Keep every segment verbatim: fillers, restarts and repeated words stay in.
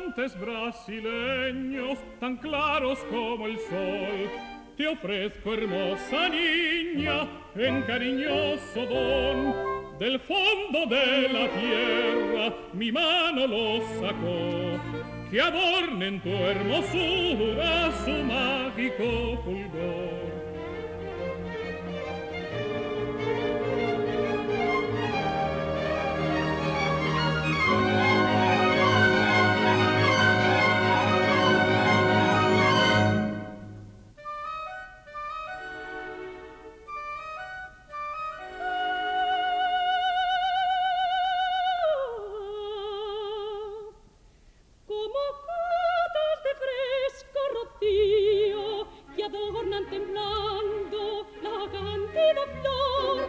diamantes brasileños, tan claros como el sol. Te ofrezco, hermosa niña, en cariñoso don. Del fondo de la tierra mi mano los sacó, que adornen tu hermosura su mágico fulgor. Temblando la cantina flor,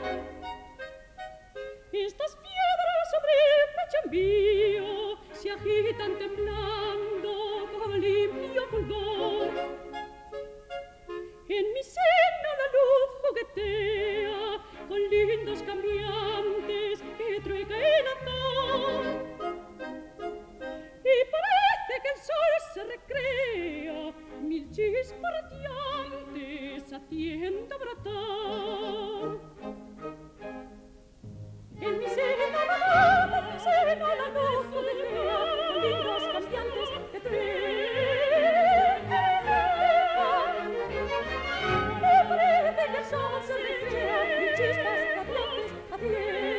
estas piedras sobre el pecho envío se agitan temblando con limpio fulgor. En mi seno la luz juguetea con lindos cambiantes que trueca el andar, y parece que el sol se recrea mil chispas radiantes haciendo brotar. En mi seno la luz, en mi seno la luz juguetea con lindos cambiantes que truecan. Y parece que el sol se recrea mil chispas radiantes haciendo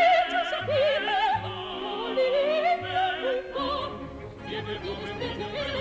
Siempre tu